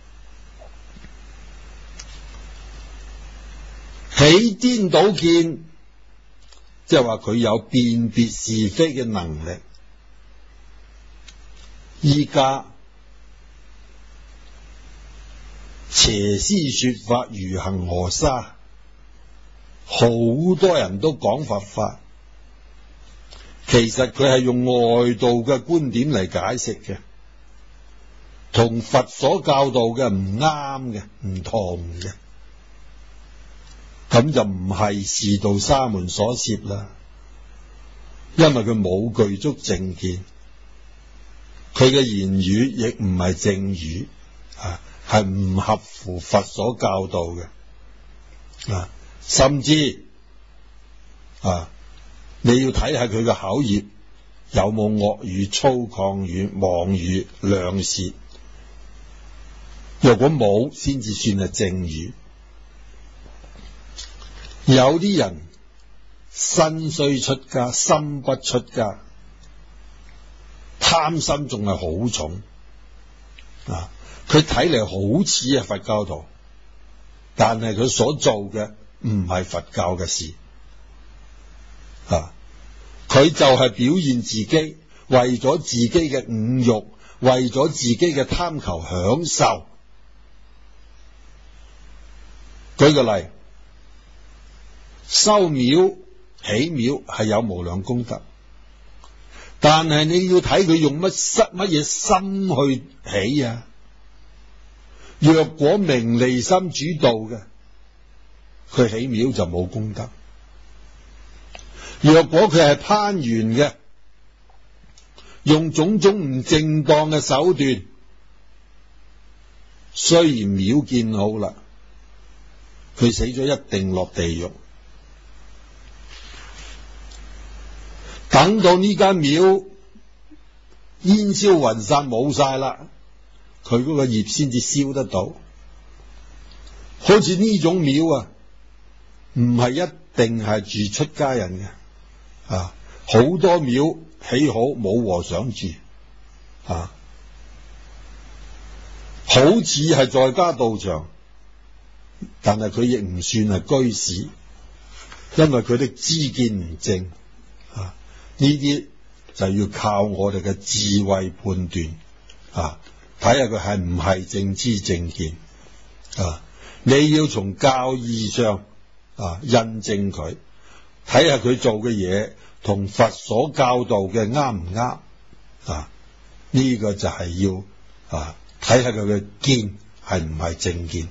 起顛倒見，即係話佢有辨別是非嘅能力。依家邪師說法如恒河沙，好多人都講佛法，其實佢係用外道嘅觀點嚟解釋嘅，同佛所教導嘅唔啱嘅，唔同嘅，咁就唔係示道沙門所攝啦。一因為佢冇具足正見，佢嘅言語亦唔係正語，係唔合乎佛所教導嘅，甚至你要睇下佢嘅口業有冇惡語、粗獷語、妄語、兩舌，若果冇，先至算係正語。有啲人身雖出家，心不出家，貪心仲係好重，佢睇嚟好似係佛教徒，但係佢所做嘅唔係佛教嘅事，佢就係表現自己，為咗自己嘅五欲，為咗自己嘅貪求享受。舉個例，修廟起廟係有無量功德，但係你要睇佢用乜嘢心去起啊。若果名利心主導嘅，佢起廟就冇功德；若果佢係攀緣嘅，用種種唔正當嘅手段，雖然廟建好啦，佢死咗一定落地獄。等到呢間廟煙消雲散冇晒啦，佢嗰個業先至燒得到。好似呢種廟唔係一定係住出家人嘅，好多廟起好冇和尚住，好似係在家道場，但係佢亦唔算係居士，因為佢的知見唔正。呢啲就要靠我哋嘅智慧判斷，睇下佢係唔係正知正見，你要從教義上印證佢，睇下佢做嘅嘢同佛所教導嘅啱唔啱，呢個就係要睇下佢嘅見係唔係正見。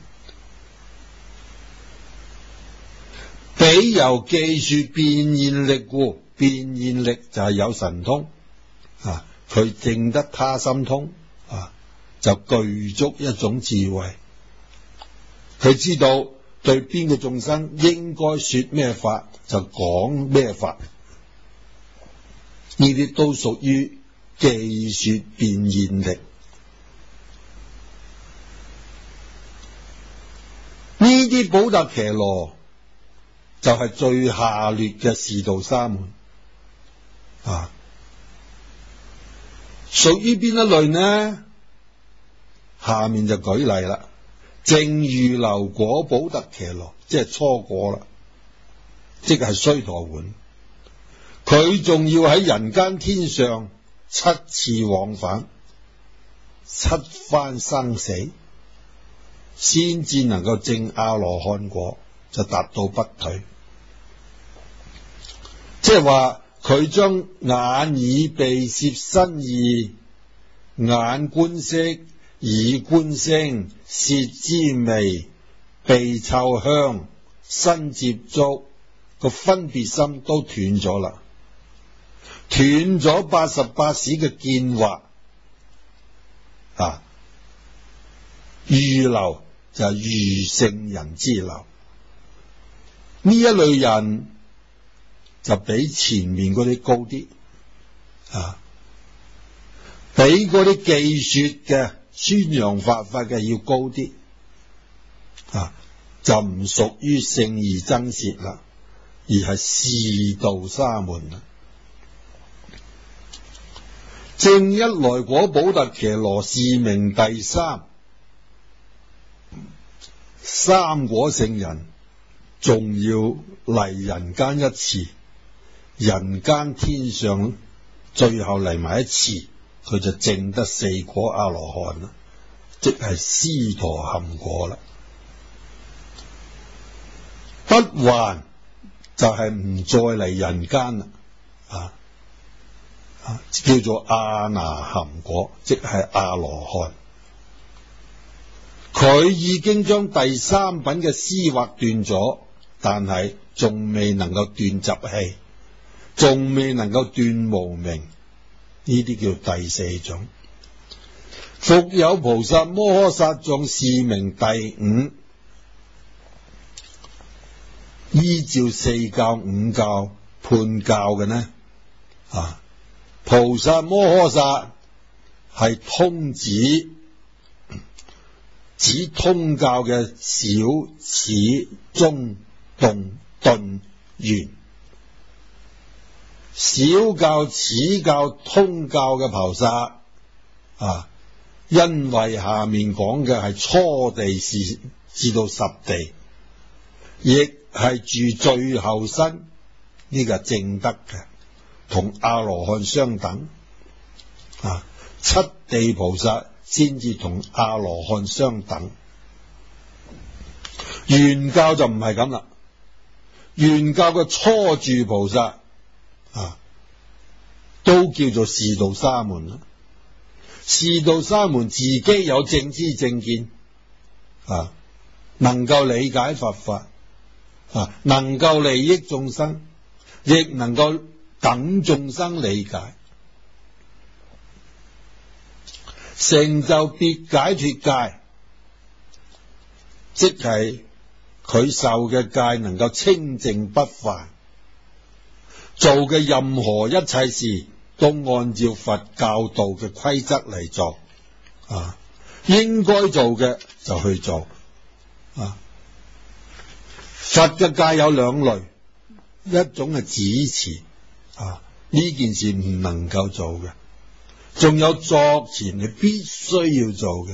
彼由記說變現力故，變現力就係有神通，佢證得他心通，就具足一種智慧，佢知道對邊個眾生應該說咩法就講咩法，呢啲都屬於記說變現力。呢啲補特伽羅就係最下劣嘅示道沙門，屬於邊一類呢？下面就舉例啦。正預流果補特伽羅，即係初果啦，即係須陀洹。佢仲要喺人間天上7次往返，7番生死，先至能夠證阿羅漢果，就達到不退。即係話佢將眼耳鼻舌身意，眼觀色，耳觀聲，舌知味，鼻嗅香，身接觸個分別心都斷咗啦，斷咗88使嘅見惑，預流就係預聖人之流。呢一類人就比前面嗰啲高啲，比嗰啲記說嘅宣揚法嘅要高啲，就唔屬於聖義增攝啦，而係示道沙門啦。正一來果補特伽羅是名第三，三果聖人仲要嚟人間一次，人間天上最後嚟埋一次，佢就證得4果阿羅漢啦，即係斯陀含果啦。不還就係唔再嚟人間啦，叫做阿那含果，即係阿羅漢。佢已經將第三品嘅思惑斷咗，但係仲未能夠斷習氣， 仲未能夠斷無明，呢啲叫第四種。復有菩薩摩訶薩眾，是名第五。依照四教五教判教嘅呢，菩薩摩訶薩係通指通教嘅小始中動頓圓。小教始教通教嘅菩薩因為下面講嘅係初地至到十地，亦係住最後身，呢個係正德嘅，同阿羅漢相等。七地菩薩先至同阿羅漢相等。原教就唔係咁啦，原教嘅初住菩薩都叫做示道沙門啦。示道沙門自己有正知正見，能夠理解佛法，能夠利益眾生，亦能夠等眾生理解，成就別解脫戒，即係佢受嘅戒能夠清淨不犯，做嘅任何一切事都按照佛教導嘅規則嚟做，應該做嘅就去做。佛嘅戒有兩類，一種係止持，呢件事唔能夠做嘅；仲有作前你必須要做嘅。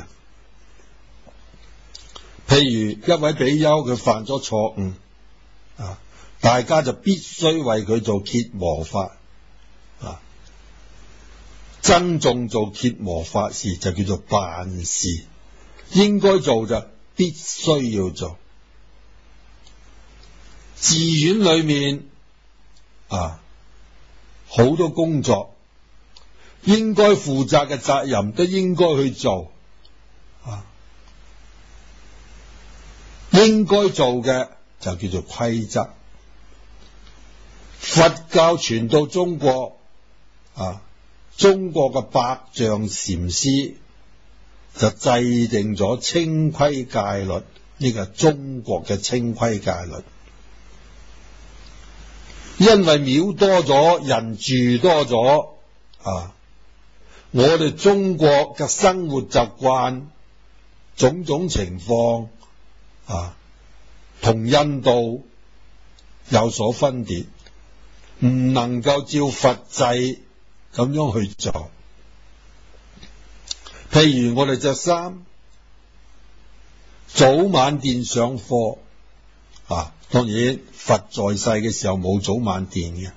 譬如一位比丘佢犯咗錯誤，大家就必須為佢做羯磨法，僧眾做羯磨法事就叫做辦事，應該做就必須要做。寺院裏面好多工作應該負責嘅責任都應該去做，應該做嘅就叫做規則。佛教傳到中國，中國嘅百丈禪師就制定咗清規戒律，呢個係中國嘅清規戒律。因為廟多咗，人住多咗，我哋中國嘅生活習慣種種情況同印度有所分別，唔能夠照佛制咁樣去做。譬如我哋着衫，早晚殿上課，當然佛在世嘅時候冇早晚殿嘅，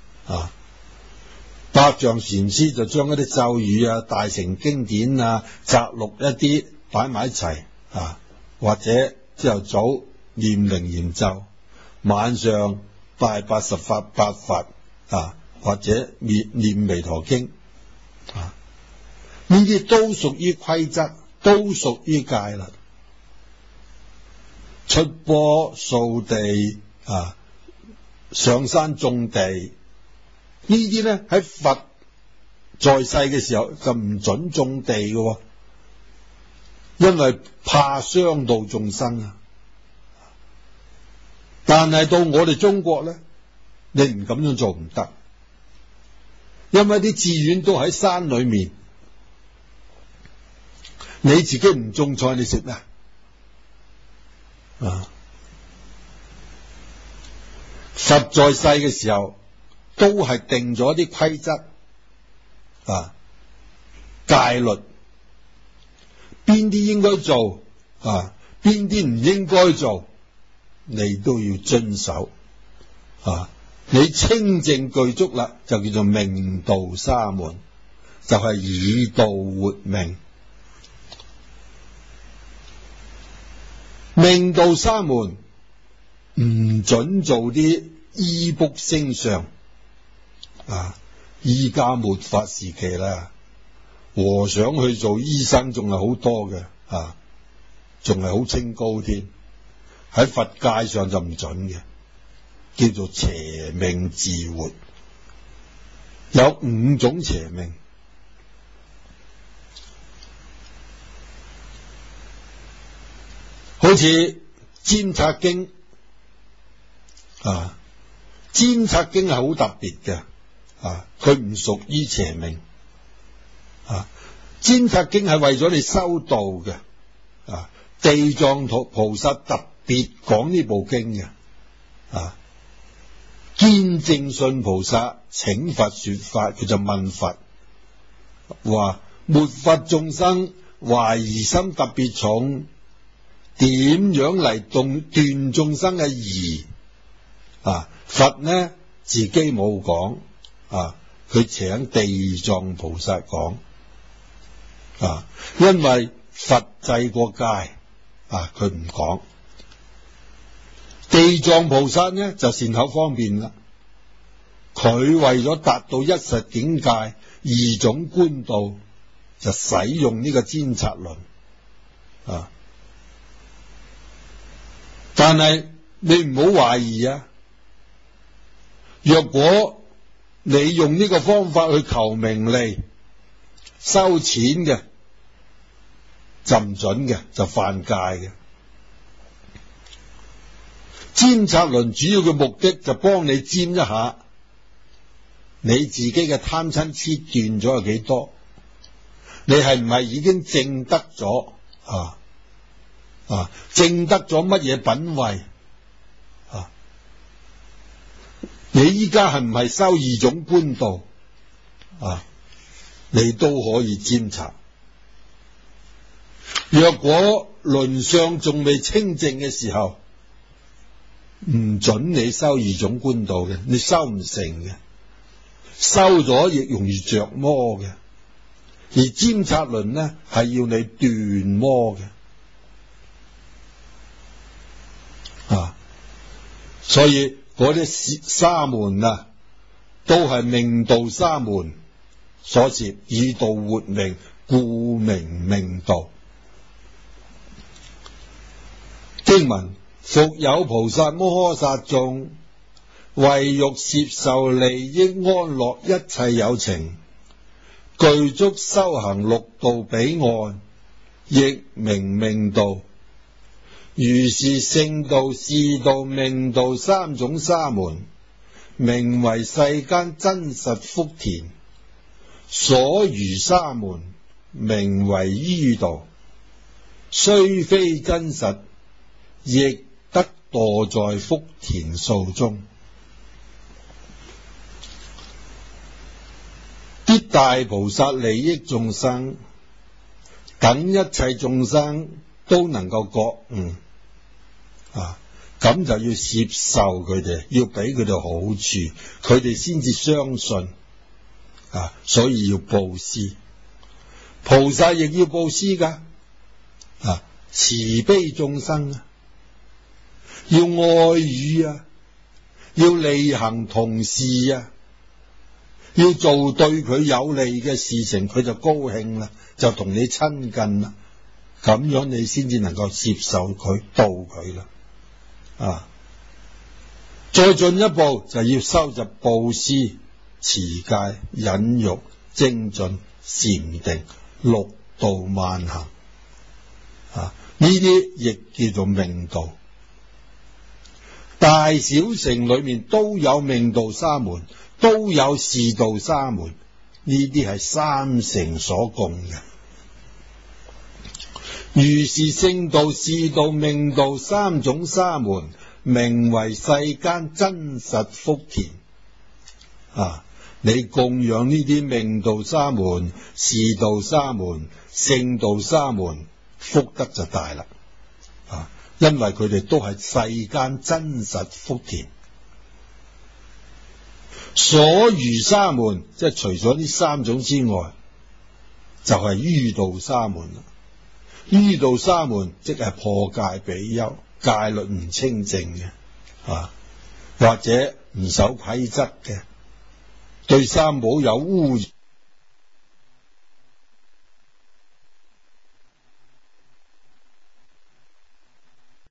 百丈禪師就將一啲咒語大乘經典摘錄一啲擺埋一齊，或者朝頭早念楞嚴咒，晚上拜80法8法，或者念彌陀經，呢啲都屬於規則，都屬於戒律。出坡掃地上山種地，呢啲呢喺佛在世嘅時候就唔准種地嘅，因為怕傷到眾生。但係到我哋中國呢，你唔咁樣做唔得，因為啲寺院都喺山裏面，你自己唔種菜你食咩？佛在世嘅時候都係定咗啲規則戒律，邊啲應該做邊啲唔應該做，你都要遵守。你清淨具足啦，就叫做命道沙門，就係以道活命。命道沙門唔准做啲醫卜星相，依家末法時期啦，和尚去做醫生仲係好多嘅，仲係好清高添。喺佛界上就唔准嘅，叫做邪命自活， 有5種邪命。好似監察經啊，監察經係好特別嘅啊，佢唔屬於邪命啊。監察經係為咗你修道嘅啊，地藏菩薩特別講呢部經嘅啊。見正信菩薩請佛說法，佢就問佛話：末法眾生懷疑心特別重，點樣嚟斷眾生嘅疑啊？佛呢自己冇講啊，佢請地藏菩薩講啊，因為佛制過戒啊，佢唔講。地藏菩薩呢就善口方便啦，佢為咗達到一實境界2種觀道，就使用呢個監察論啊。但係你唔好懷疑啊，若果你用呢個方法去求名利收錢嘅，就唔準嘅，就犯戒嘅。監察論主要嘅目的就幫你瞻一下你自己嘅貪嗔痴斷咗有幾多，你係唔係已經證得咗證得咗乜嘢品位啊？你依家係唔係修2種觀道啊？你都可以監察。若果輪相仲未清淨嘅時候，唔准你修2種觀道嘅，你修唔成嘅，修咗亦容易着魔嘅。而監察論呢係要你斷魔嘅啊，所以嗰啲沙門啊，都係命道沙門所設，以道活命，故名命道。經文：復有菩薩摩訶薩眾，為欲攝受利益安樂一切有情，具足修行6道彼岸，亦名命道。如是聖道、示道、命道3種沙門，名為世間真實福田。所餘沙門，名為於道，雖非真實，亦得墮在福田數中。必大菩薩利益眾生，等一切眾生都能夠覺悟啊，咁就要攝受佢哋，要俾佢哋好處，佢哋先至相信啊，所以要布施。菩薩亦要布施噶啊，慈悲眾生啊，要愛語啊，要利行同事啊，要做對佢有利嘅事情，佢就高興啦，就同你親近啦，咁樣你先至能夠接受佢，度佢啦啊！再進一步就要收集布施、持戒、忍辱、精進、禪定、6度萬行啊！呢啲亦叫做命道。大小乘裏面都有命道沙門，都有示道沙門，呢啲係3乘所共嘅。如是聖道、示道、命道3種沙門，名為世間真實福田啊！你供養呢啲命道沙門、示道沙門、聖道沙門，福德就大啦啊！因為佢哋都係世間真實福田。所餘沙門，即係除咗呢3種之外，就係於道沙門啦。於道沙門即係破戒比丘，戒律唔清淨嘅啊，或者唔守規則嘅，對三寶有污染。